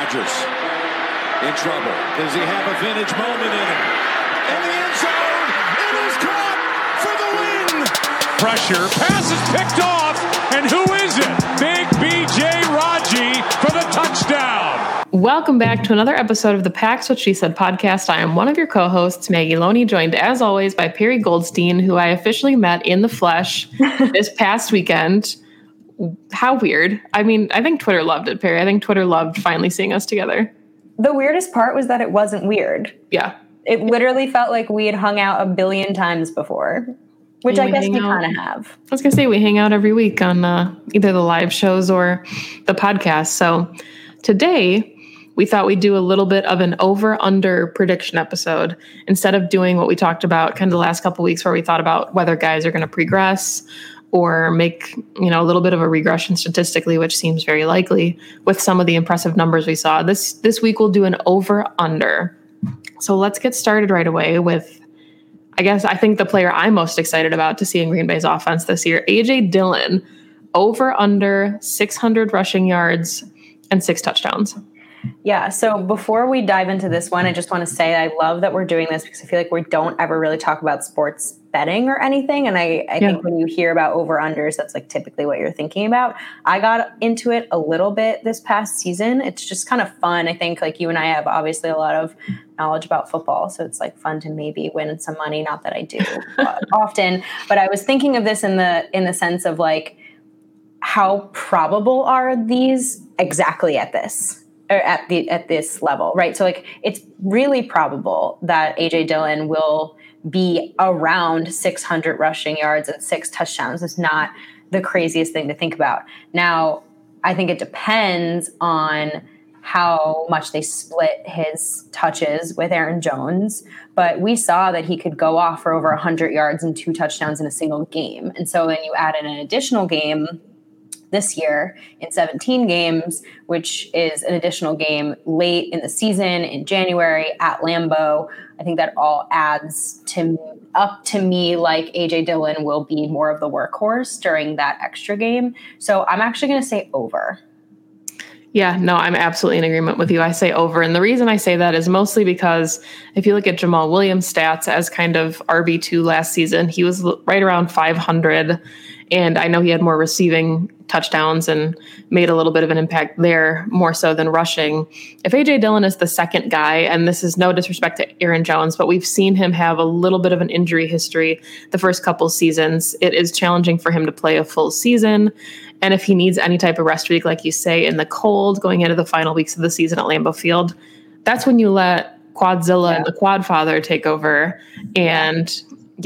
Rodgers in trouble. Does he have a vintage moment in him? In the end zone, it is caught for the win. Pressure, pass is picked off, and who is it? Big B.J. Raji for the touchdown. Welcome back to another episode of the Pax What She Said podcast. I am one of your co-hosts, Maggie Loney, joined as always by Perry Goldstein, who I officially met in the flesh this past weekend. How weird. I mean, I think Twitter loved it, Perry. I think Twitter loved finally seeing us together. The weirdest part was that it wasn't weird. Yeah. It literally felt like we had hung out a billion times before, which I guess we kind of have. I was going to say, we hang out every week on either the live shows or the podcast. So today, we thought we'd do a little bit of an over-under prediction episode instead of doing what we talked about kind of the last couple of weeks where we thought about whether guys are going to progress or make, a little bit of a regression statistically, which seems very likely with some of the impressive numbers we saw. This week we'll do an over-under. So let's get started right away with, I think the player I'm most excited about to see in Green Bay's offense this year, A.J. Dillon, over-under 600 rushing yards and 6 touchdowns. Yeah. So before we dive into this one, I just want to say I love that we're doing this because I feel like we don't ever really talk about sports betting or anything. And I think when you hear about over-unders, that's like typically what you're thinking about. I got into it a little bit this past season. It's just kind of fun. I think like you and I have obviously a lot of knowledge about football. So it's like fun to maybe win some money. Not that I do often, but I was thinking of this in the sense of like, how probable are these exactly at this? Or at this level, right? So like it's really probable that A.J. Dillon will be around 600 rushing yards and 6 touchdowns. It's not the craziest thing to think about. Now, I think it depends on how much they split his touches with Aaron Jones, but we saw that he could go off for over 100 yards and 2 touchdowns in a single game. And so then you add in an additional game this year in 17 games, which is an additional game late in the season in January at Lambeau. I think that all adds up to me like A.J. Dillon will be more of the workhorse during that extra game. So I'm actually going to say over. Yeah, no, I'm absolutely in agreement with you. I say over. And the reason I say that is mostly because if you look at Jamal Williams' stats as kind of RB2 last season, he was right around 500. And I know he had more receiving touchdowns and made a little bit of an impact there more so than rushing. If A.J. Dillon is the second guy, and this is no disrespect to Aaron Jones, but we've seen him have a little bit of an injury history the first couple seasons, it is challenging for him to play a full season. And if he needs any type of rest week, like you say, in the cold going into the final weeks of the season at Lambeau Field, that's when you let Quadzilla and the Quadfather take over. And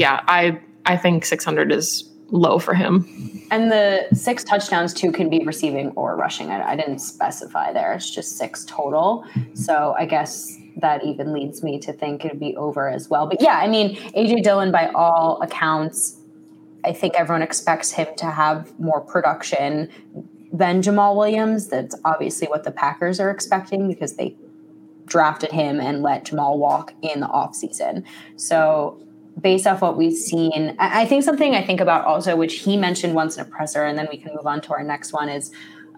I think 600 is low for him. And the 6 touchdowns too can be receiving or rushing. I didn't specify there. It's just 6 total. So I guess that even leads me to think it'd be over as well. But yeah, I mean, A.J. Dillon, by all accounts, I think everyone expects him to have more production than Jamal Williams. That's obviously what the Packers are expecting because they drafted him and let Jamal walk in the offseason. So based off what we've seen, I think something I think about also, which he mentioned once in a presser, and then we can move on to our next one, is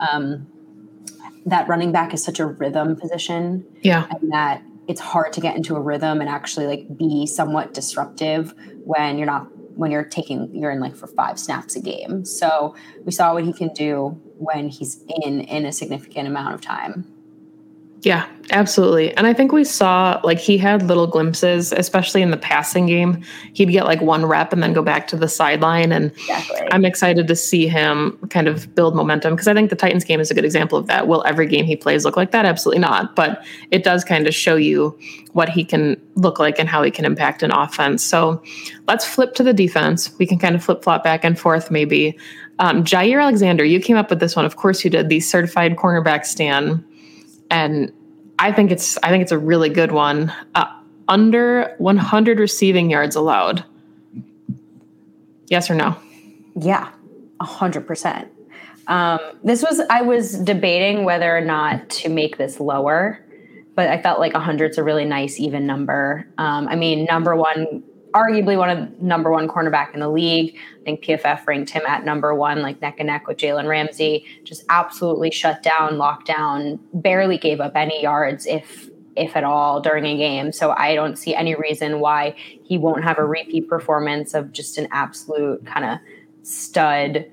that running back is such a rhythm position. Yeah. And that it's hard to get into a rhythm and actually like be somewhat disruptive when you're in like for 5 snaps a game. So we saw what he can do when he's in a significant amount of time. Yeah, absolutely. And I think we saw like he had little glimpses, especially in the passing game. He'd get like 1 rep and then go back to the sideline. And exactly. I'm excited to see him kind of build momentum because I think the Titans game is a good example of that. Will every game he plays look like that? Absolutely not. But it does kind of show you what he can look like and how he can impact an offense. So let's flip to the defense. We can kind of flip-flop back and forth maybe. Jair Alexander, you came up with this one. Of course you did. The certified cornerback stand. And I think it's a really good one. Under 100 receiving yards allowed. Yes or no? Yeah, 100%. I was debating whether or not to make this lower, but I felt like 100's a really nice even number. I mean, number one arguably one of the number one cornerback in the league. I think PFF ranked him at number one, like neck and neck with Jalen Ramsey. Just absolutely shut down, locked down, barely gave up any yards, if at all, during a game. So I don't see any reason why he won't have a repeat performance of just an absolute kind of stud,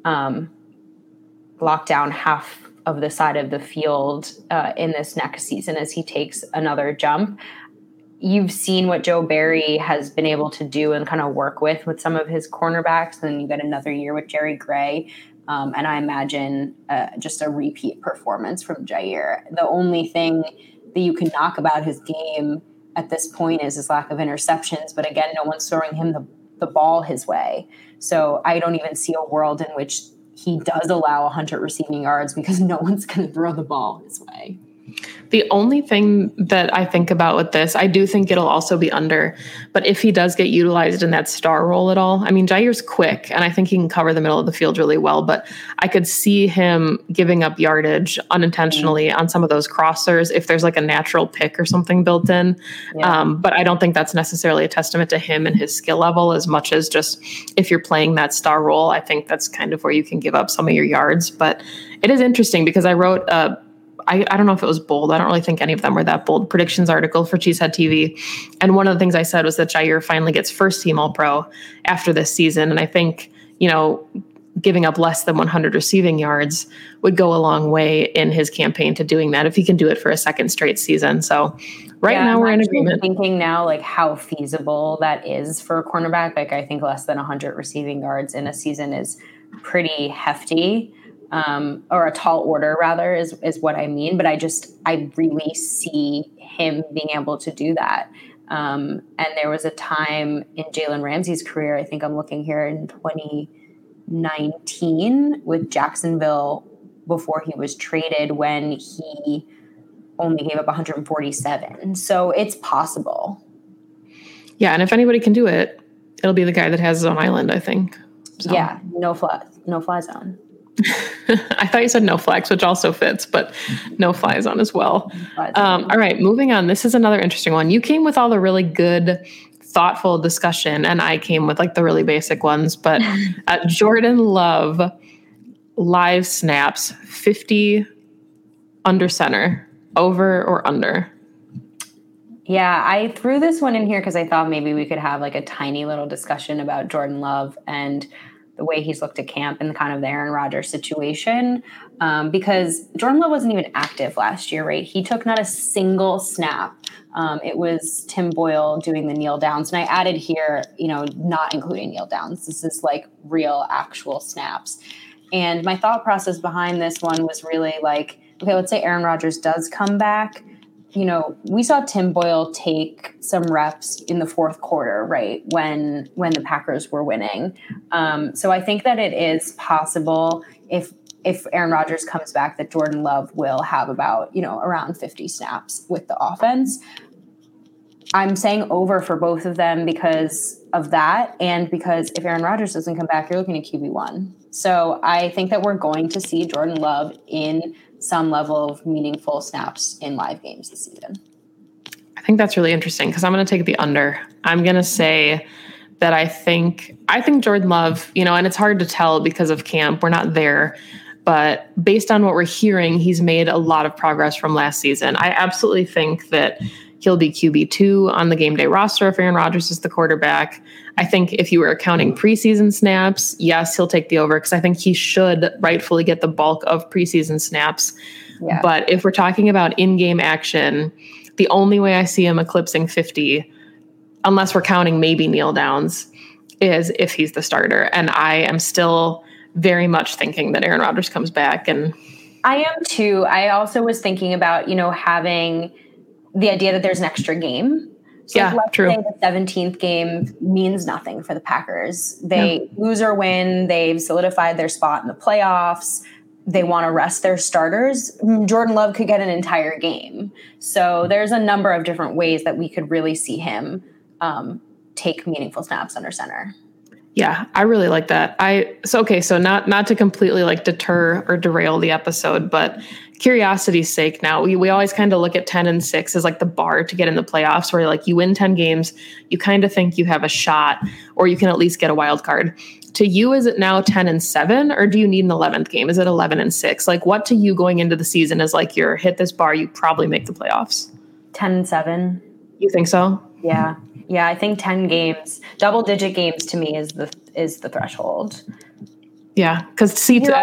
lockdown half of the side of the field in this next season as he takes another jump. You've seen what Joe Barry has been able to do and kind of work with some of his cornerbacks. And then you get another year with Jerry Gray. And I imagine just a repeat performance from Jair. The only thing that you can knock about his game at this point is his lack of interceptions. But again, no one's throwing him the ball his way. So I don't even see a world in which he does allow 100 receiving yards because no one's going to throw the ball his way. The only thing that I think about with this, I do think it'll also be under, but if he does get utilized in that star role at all, I mean, Jair's quick and I think he can cover the middle of the field really well, but I could see him giving up yardage unintentionally on some of those crossers if there's like a natural pick or something built in. Yeah. But I don't think that's necessarily a testament to him and his skill level as much as just if you're playing that star role, I think that's kind of where you can give up some of your yards. But it is interesting because I wrote I don't know if it was bold. I don't really think any of them were that bold. Predictions article for Cheesehead TV. And one of the things I said was that Jair finally gets first team All-Pro after this season. And I think, giving up less than 100 receiving yards would go a long way in his campaign to doing that if he can do it for a second straight season. So now we're in agreement. Thinking now like how feasible that is for a cornerback. Like I think less than 100 receiving yards in a season is pretty hefty. Or a tall order rather is what I mean. But I really see him being able to do that. And there was a time in Jalen Ramsey's career, I think I'm looking here in 2019 with Jacksonville before he was traded when he only gave up 147. So it's possible. Yeah. And if anybody can do it, it'll be the guy that has his own island, I think. So. Yeah. No fly zone. I thought you said no flex, which also fits, but no fly zone as well. All right, moving on. This is another interesting one. You came with all the really good, thoughtful discussion, and I came with like the really basic ones. But Jordan Love live snaps 50 under center, over or under? Yeah, I threw this one in here because I thought maybe we could have like a tiny little discussion about Jordan Love and the way he's looked at camp and kind of the Aaron Rodgers situation, because Jordan Love wasn't even active last year, right? He took not a single snap. It was Tim Boyle doing the kneel downs. And I added here, not including kneel downs. This is like real actual snaps. And my thought process behind this one was really like, okay, let's say Aaron Rodgers does come back. We saw Tim Boyle take some reps in the fourth quarter, right, when the Packers were winning. So I think that it is possible if Aaron Rodgers comes back that Jordan Love will have about, around 50 snaps with the offense. I'm saying over for both of them because of that and because if Aaron Rodgers doesn't come back, you're looking at QB1. So I think that we're going to see Jordan Love in some level of meaningful snaps in live games this season. I think that's really interesting because I'm going to take the under. I'm going to say that I think Jordan Love, and it's hard to tell because of camp. We're not there. But based on what we're hearing, he's made a lot of progress from last season. I absolutely think that he'll be QB2 on the game day roster if Aaron Rodgers is the quarterback. I think if you were counting preseason snaps, yes, he'll take the over because I think he should rightfully get the bulk of preseason snaps. Yeah. But if we're talking about in-game action, the only way I see him eclipsing 50, unless we're counting maybe kneel downs, is if he's the starter. And I am still very much thinking that Aaron Rodgers comes back. And I am too. I also was thinking about, having the idea that there's an extra game. So let's say the 17th game means nothing for the Packers. They lose or win. They've solidified their spot in the playoffs. They want to rest their starters. Jordan Love could get an entire game. So there's a number of different ways that we could really see him take meaningful snaps under center. Yeah, I really like that. So not to completely like deter or derail the episode, but curiosity's sake now, we always kind of look at 10-6 as like the bar to get in the playoffs, where like you win 10 games, you kind of think you have a shot, or you can at least get a wild card. To you, is it now 10-7, or do you need an 11th game? Is it 11-6? Like, what to you going into the season is like, you're hit this bar, you probably make the playoffs? 10-7. You think so? Yeah. Yeah, I think 10 games, double-digit games to me is the threshold. Yeah, because you're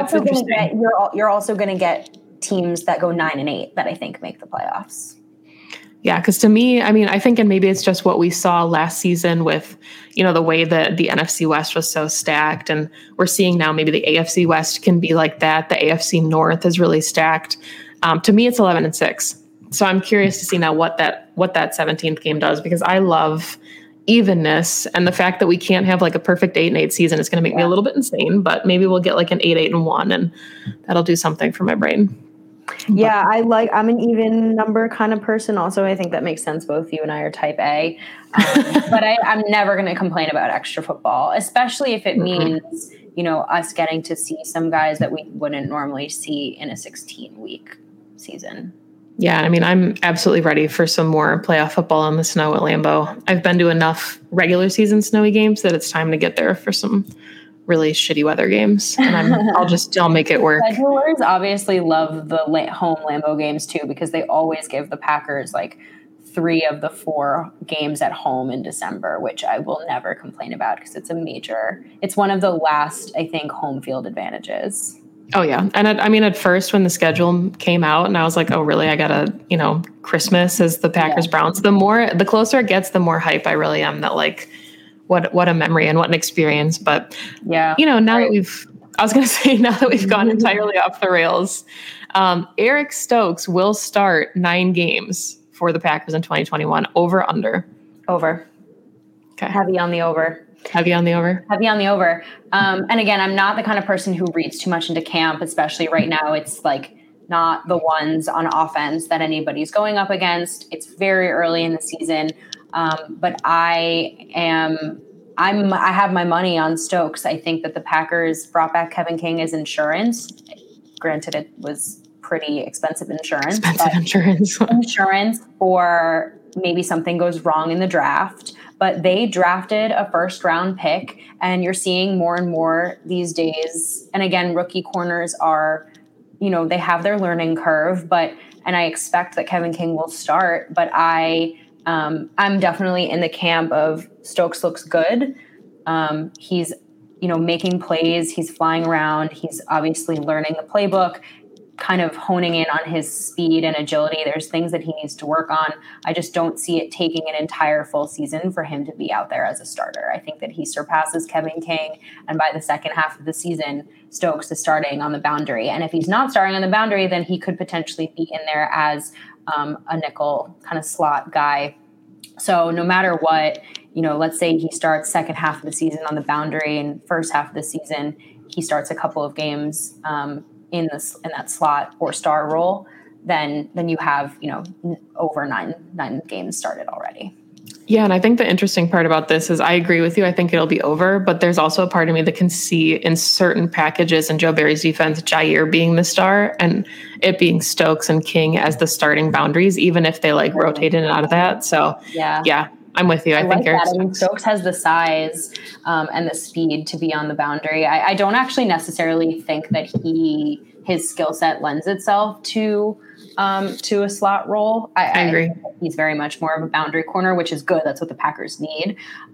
also going to get teams that go 9-8 that I think make the playoffs. Yeah, because to me, I mean, I think, and maybe it's just what we saw last season with, the way that the NFC West was so stacked, and we're seeing now maybe the AFC West can be like that. The AFC North is really stacked. To me, it's 11-6. So I'm curious to see now what that 17th game does, because I love evenness, and the fact that we can't have like a perfect 8-8 season is going to make me a little bit insane, but maybe we'll get like an 8-8-1, and that'll do something for my brain. Yeah, I'm an even number kind of person. Also, I think that makes sense. Both you and I are type A, but I'm never going to complain about extra football, especially if it means, us getting to see some guys that we wouldn't normally see in a 16-week season. Yeah, I mean, I'm absolutely ready for some more playoff football in the snow at Lambeau. I've been to enough regular season snowy games that it's time to get there for some really shitty weather games, and I'll make it work. Schedulers obviously love the home Lambeau games too, because they always give the Packers like 3 of the 4 games at home in December, which I will never complain about because it's one of the last, I think, home field advantages. Oh, yeah. And at first when the schedule came out and I was like, oh, really? I got to, Christmas is the Packers Browns. The closer it gets, the more hype I really am that like, what a memory and what an experience. But, now that we've gone entirely off the rails, Eric Stokes will start 9 games for the Packers in 2021. Over, under? Over. Okay. Heavy on the over. Heavy on the over. And again, I'm not the kind of person who reads too much into camp, especially right now. It's like not the ones on offense that anybody's going up against. It's very early in the season. But I have my money on Stokes. I think that the Packers brought back Kevin King as insurance. Granted, it was pretty expensive insurance. Insurance for maybe something goes wrong in the draft. But they drafted a first-round pick, and you're seeing more and more these days. And again, rookie corners are, they have their learning curve. And I expect that Kevin King will start. But I'm definitely in the camp of Stokes looks good. He's, making plays. He's flying around. He's obviously learning the playbook, kind of honing in on his speed and agility. There's things that he needs to work on. I just don't see it taking an entire full season for him to be out there as a starter. I think that he surpasses Kevin King, and by the second half of the season, Stokes is starting on the boundary. And if he's not starting on the boundary, then he could potentially be in there as a nickel kind of slot guy. So no matter what, let's say he starts second half of the season on the boundary, and first half of the season he starts a couple of games in that slot or star role, then you have, over nine games started already. Yeah. And I think the interesting part about this is I agree with you. I think it'll be over, but there's also a part of me that can see in certain packages in Joe Barry's defense, Jair being the star and it being Stokes and King as the starting boundaries, even if they like rotate in and out of that. So yeah. I'm with you. I think like Stokes has the size and the speed to be on the boundary. I don't actually necessarily think that his skill set lends itself to a slot role. I agree. He's very much more of a boundary corner, which is good. That's what the Packers need.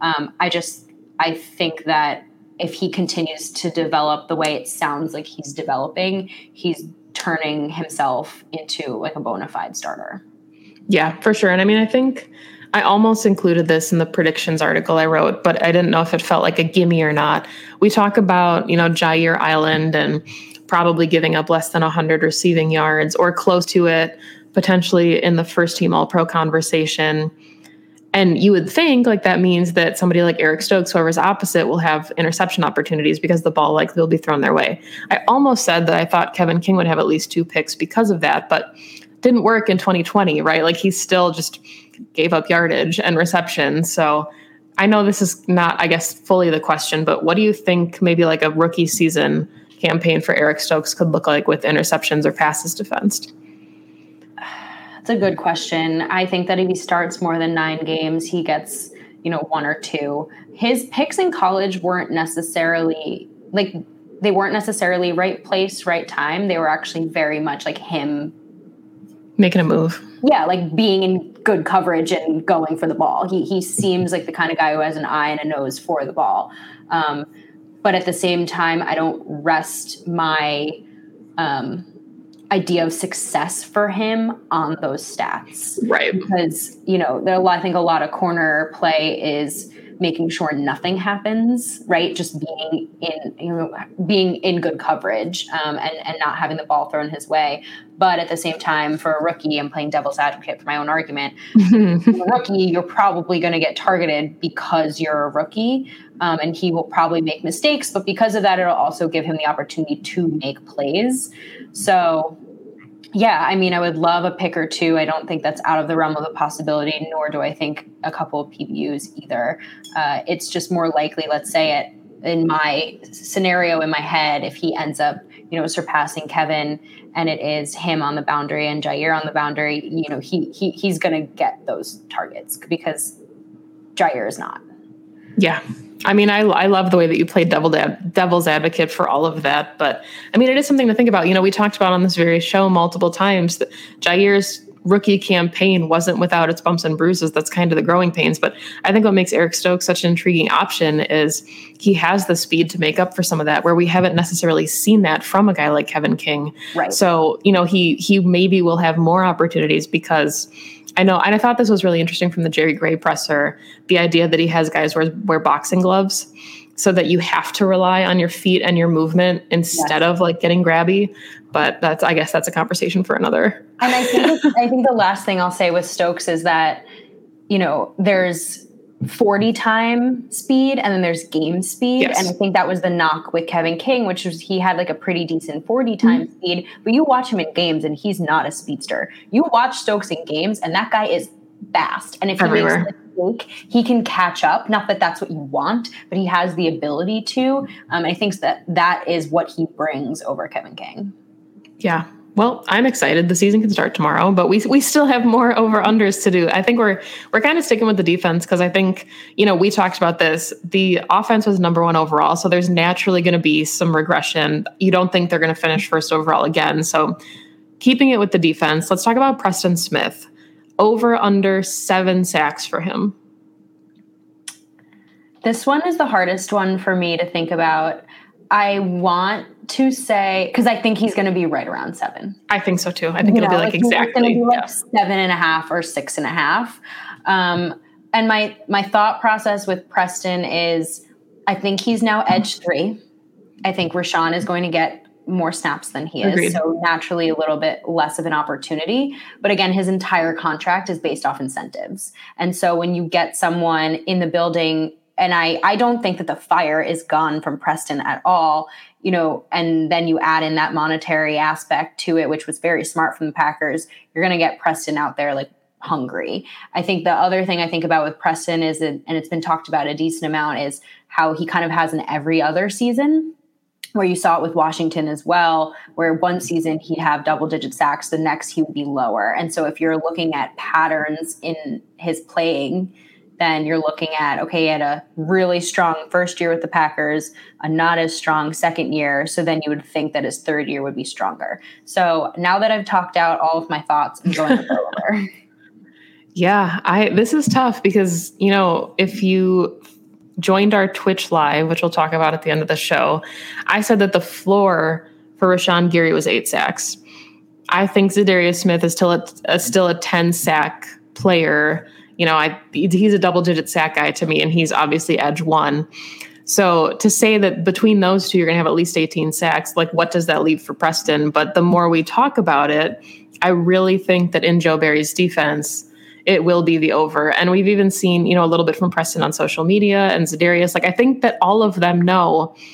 I think that if he continues to develop the way it sounds like he's developing, he's turning himself into like a bona fide starter. Yeah, for sure. And I think I almost included this in the predictions article I wrote, but I didn't know if it felt like a gimme or not. We talk about, Jair Island and probably giving up less than 100 receiving yards or close to it, potentially in the first team All-Pro conversation. And you would think like that means that somebody like Eric Stokes, whoever's opposite, will have interception opportunities because the ball likely will be thrown their way. I almost said that I thought Kevin King would have at least 2 picks because of that, but didn't work in 2020, right? Like he still just gave up yardage and reception. So I know this is not, I guess, fully the question, but what do you think maybe like a rookie season campaign for Eric Stokes could look like with interceptions or passes defensed? That's a good question. I think that if he starts more than 9 games, he gets, 1 or 2. His picks in college weren't necessarily right place, right time. They were actually very much like him making a move. Yeah, like being in good coverage and going for the ball. He seems like the kind of guy who has an eye and a nose for the ball. But at the same time, I don't rest my idea of success for him on those stats. Right. Because, I think a lot of corner play is making sure nothing happens, right? Just being in good coverage and not having the ball thrown his way. But at the same time, for a rookie, I'm playing devil's advocate for my own argument. For a rookie, you're probably going to get targeted because you're a rookie, and he will probably make mistakes. But because of that, it'll also give him the opportunity to make plays. So, yeah, I mean, I would love a pick or 2. I don't think that's out of the realm of the possibility, nor do I think a couple of PBUs either. It's just more likely, let's say it in my scenario in my head, if he ends up, surpassing Kevin and it is him on the boundary and Jair on the boundary, he's going to get those targets because Jair is not. Yeah. I mean, I love the way that you played devil's advocate for all of that. But I mean, it is something to think about. We talked about on this very show multiple times that Jair's rookie campaign wasn't without its bumps and bruises. That's kind of the growing pains. But I think what makes Eric Stokes such an intriguing option is he has the speed to make up for some of that, where we haven't necessarily seen that from a guy like Kevin King. Right. So, he maybe will have more opportunities because I know, and I thought this was really interesting from the Jerry Gray presser, the idea that he has guys wear boxing gloves so that you have to rely on your feet and your movement instead of like getting grabby. But I guess that's a conversation for another. And I think the last thing I'll say with Stokes is that, there's 40 time speed and then there's game speed. Yes. And I think that was the knock with Kevin King, which was he had like a pretty decent 40 time speed, but you watch him in games and he's not a speedster. You watch Stokes in games and that guy is fast. And if he makes a mistake, he can catch up. Not that that's what you want, but he has the ability to. I think that is what he brings over Kevin King. Yeah. Well, I'm excited. The season can start tomorrow, but we still have more over-unders to do. I think we're kind of sticking with the defense because I think, we talked about this. The offense was number 1 overall, so there's naturally going to be some regression. You don't think they're going to finish first overall again. So keeping it with the defense, let's talk about Preston Smith. Over under 7 sacks for him. This one is the hardest one for me to think about. I want to say, because I think he's going to be right around 7. I think so too. I think it'll be like exactly. He's going to be 7.5 or 6.5. And my thought process with Preston is, I think he's now edge 3. I think Rashawn is going to get more snaps than he is. Agreed. So naturally a little bit less of an opportunity. But again, his entire contract is based off incentives. And so when you get someone in the building, and I don't think that the fire is gone from Preston at all, and then you add in that monetary aspect to it, which was very smart from the Packers, you're going to get Preston out there like hungry. I think the other thing I think about with Preston is, and it's been talked about a decent amount, is how he kind of has an every other season, where you saw it with Washington as well, where one season he'd have double-digit sacks, the next he would be lower. And so if you're looking at patterns in his playing, then you're looking at, okay, he had a really strong first year with the Packers, a not as strong second year. So then you would think that his third year would be stronger. So now that I've talked out all of my thoughts, I'm going to go over. Yeah, this is tough because, if you joined our Twitch live, which we'll talk about at the end of the show, I said that the floor for Rashawn Gary was 8 sacks. I think Za'Darius Smith is still a 10 sack player. He's a double-digit sack guy to me, and he's obviously edge 1. So to say that between those two, you're going to have at least 18 sacks, like what does that leave for Preston? But the more we talk about it, I really think that in Joe Barry's defense, it will be the over. And we've even seen, a little bit from Preston on social media and Za'Darius. Like, I think that all of them know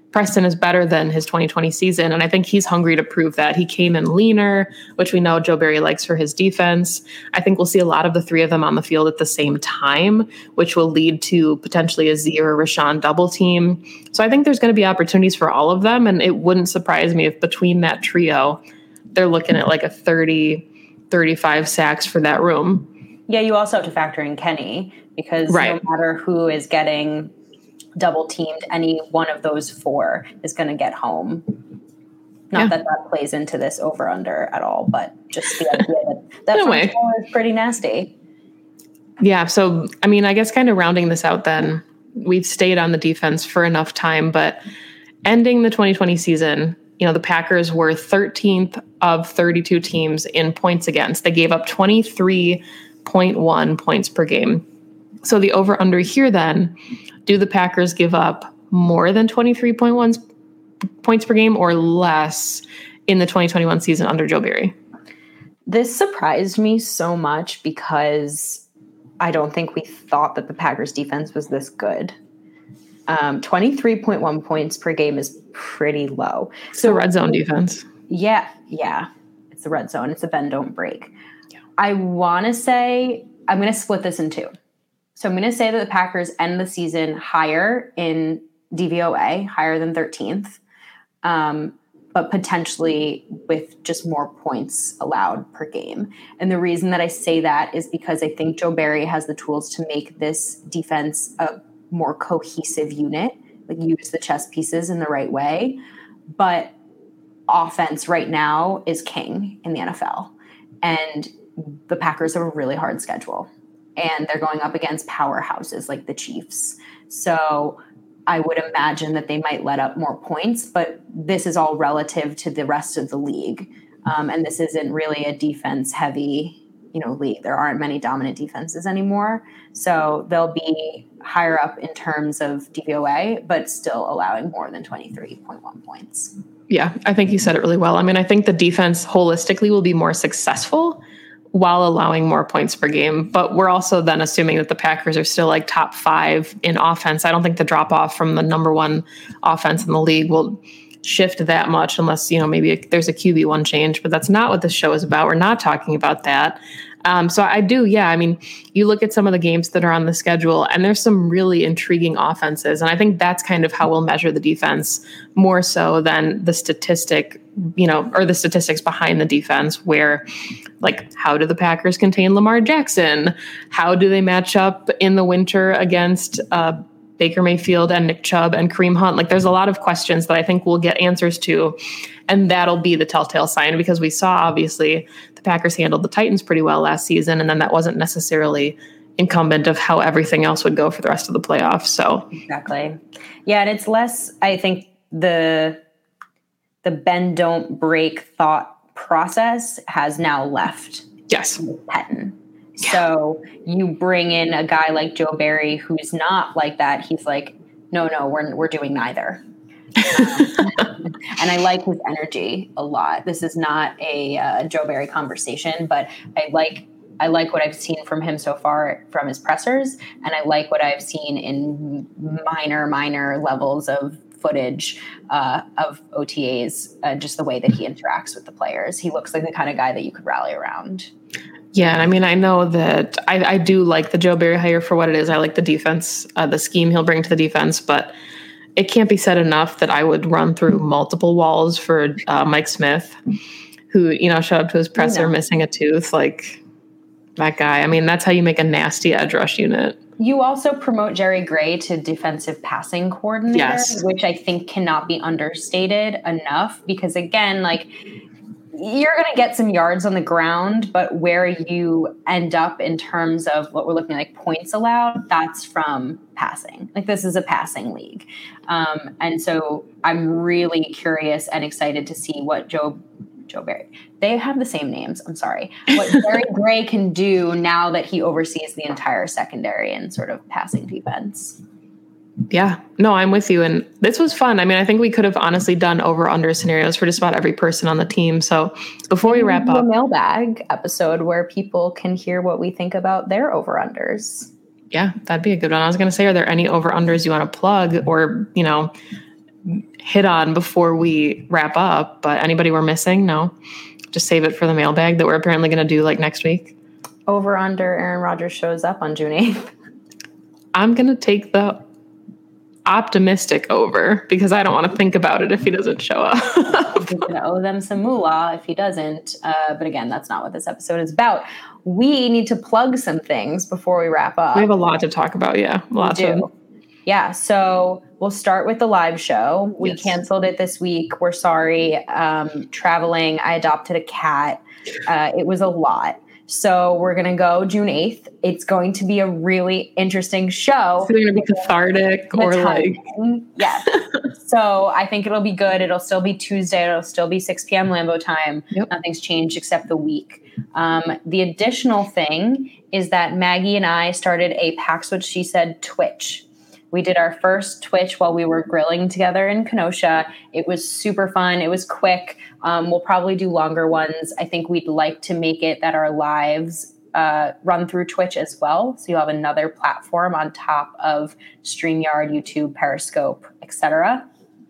Preston is better than his 2020 season. And I think he's hungry to prove that. He came in leaner, which we know Joe Barry likes for his defense. I think we'll see a lot of the three of them on the field at the same time, which will lead to potentially a Z or a Rashawn double team. So I think there's going to be opportunities for all of them. And it wouldn't surprise me if between that trio, they're looking at like a 30, 35 sacks for that room. Yeah, you also have to factor in Kenny because no matter who is getting double teamed, any one of those four is going to get home. Not that plays into this over under at all, but just the idea that front four is pretty nasty. Yeah. So, I mean, I guess kind of rounding this out then, we've stayed on the defense for enough time, but ending the 2020 season, the Packers were 13th of 32 teams in points against. They gave up 23.1 points per game. So the over under here then, do the Packers give up more than 23.1 points per game or less in the 2021 season under Joe Barry? This surprised me so much because I don't think we thought that the Packers defense was this good. 23.1 points per game is pretty low. So red zone defense. Yeah. It's the red zone. It's a bend, don't break. Yeah. I want to say, I'm going to split this in two. So I'm going to say that the Packers end the season higher in DVOA, higher than 13th, but potentially with just more points allowed per game. And the reason that I say that is because I think Joe Barry has the tools to make this defense a more cohesive unit, like use the chess pieces in the right way. But offense right now is king in the NFL. And the Packers have a really hard schedule. And they're going up against powerhouses like the Chiefs. So I would imagine that they might let up more points, but this is all relative to the rest of the league. And this isn't really a defense-heavy, league. There aren't many dominant defenses anymore. So they'll be higher up in terms of DVOA, but still allowing more than 23.1 points. Yeah, I think you said it really well. I mean, I think the defense holistically will be more successful while allowing more points per game. But we're also then assuming that the Packers are still like top 5 in offense. I don't think the drop off from the number 1 offense in the league will shift that much unless, maybe there's a QB1 change, but that's not what this show is about. We're not talking about that. So I do. Yeah. I mean, you look at some of the games that are on the schedule and there's some really intriguing offenses. And I think that's kind of how we'll measure the defense more so than the statistic, or the statistics behind the defense where like, how do the Packers contain Lamar Jackson? How do they match up in the winter against Baker Mayfield and Nick Chubb and Kareem Hunt? Like there's a lot of questions that I think we'll get answers to. And that'll be the telltale sign because we saw, obviously, the Packers handled the Titans pretty well last season. And then that wasn't necessarily incumbent of how everything else would go for the rest of the playoffs. So exactly. Yeah. And it's less, I think the bend, don't break thought process has now left. Yes. Pettin. Yeah. So you bring in a guy like Joe Barry, who's not like that. He's like, no, we're doing neither. And I like his energy a lot. This is not a Joe Barry conversation, but I like what I've seen from him so far from his pressers. And I like what I've seen in minor levels of footage of OTAs, just the way that he interacts with the players. He looks like the kind of guy that you could rally around. Yeah, and I mean, I know that I do like the Joe Barry hire for what it is. I like the defense, the scheme he'll bring to the defense, but it can't be said enough that I would run through multiple walls for Mike Smith, who, showed up to his presser missing a tooth. Like that guy. I mean, that's how you make a nasty edge rush unit. You also promote Jerry Gray to defensive passing coordinator, yes, which I think cannot be understated enough because, again, like, you're going to get some yards on the ground, but where you end up in terms of what we're looking at, like points allowed, that's from passing. Like this is a passing league. And so I'm really curious and excited to see what Joe Barry, they have the same names. I'm sorry. What Jerry Gray can do now that he oversees the entire secondary and sort of passing defense. Yeah, no, I'm with you. And this was fun. I mean, I think we could have honestly done over-under scenarios for just about every person on the team. So before we wrap up, a mailbag episode where people can hear what we think about their over-unders. Yeah, that'd be a good one. I was going to say, are there any over-unders you want to plug or, hit on before we wrap up, but anybody we're missing? No. Just save it for the mailbag that we're apparently going to do like next week. Over under Aaron Rodgers shows up on June 8th. I'm going to take the optimistic over because I don't want to think about it if he doesn't show up. He's going to owe them some moolah if he doesn't. But again, that's not what this episode is about. We need to plug some things before we wrap up. We have a lot to talk about. Yeah. Lots of. Yeah. So we'll start with the live show. We canceled it this week. We're sorry. Traveling. I adopted a cat. It was a lot. So we're going to go June 8th. It's going to be a really interesting show. It's going to be cathartic or like. Yes. So I think it'll be good. It'll still be Tuesday. It'll still be 6 p.m. Lambeau time. Yep. Nothing's changed except the week. The additional thing is that Maggie and I started a Pax What She Said Twitch. We did our first Twitch while we were grilling together in Kenosha. It was super fun. It was quick. We'll probably do longer ones. I think we'd like to make it that our lives run through Twitch as well. So you'll have another platform on top of StreamYard, YouTube, Periscope, etc.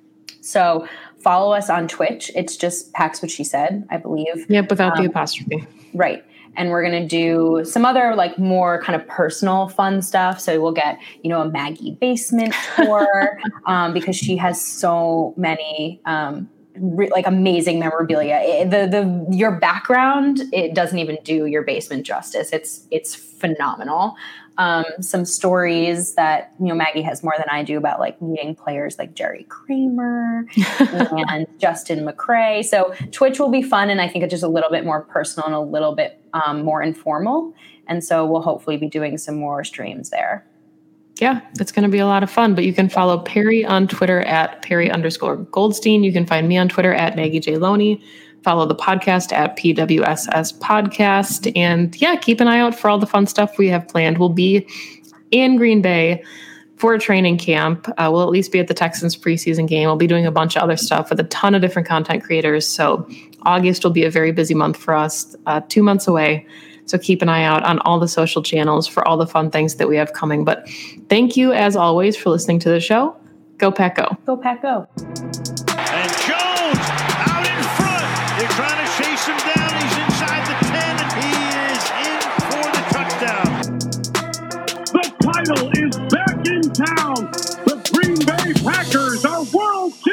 So follow us on Twitch. It's just Pax What She Said, I believe. Yep, without the apostrophe. Right. And we're going to do some other like more kind of personal fun stuff. So we'll get, a Maggie basement tour because she has so many like amazing memorabilia. Your background, it doesn't even do your basement justice. It's phenomenal. Some stories that, Maggie has more than I do about like meeting players like Jerry Kramer and Justin McCray. So Twitch will be fun. And I think it's just a little bit more personal and a little bit more informal. And so we'll hopefully be doing some more streams there. Yeah, it's going to be a lot of fun, but you can follow Perry on Twitter at Perry_Goldstein. You can find me on Twitter at Maggie J. Loney. Follow the podcast at PWSS Podcast. And yeah, keep an eye out for all the fun stuff we have planned. We'll be in Green Bay for a training camp. We'll at least be at the Texans preseason game. We'll be doing a bunch of other stuff with a ton of different content creators. So August will be a very busy month for us, 2 months away. So keep an eye out on all the social channels for all the fun things that we have coming. But thank you, as always, for listening to the show. Go Pack Go. Go Pack Go. And Jones out in front. They're trying to chase him down. He's inside the 10, and he is in for the touchdown. The title is back in town. The Green Bay Packers are world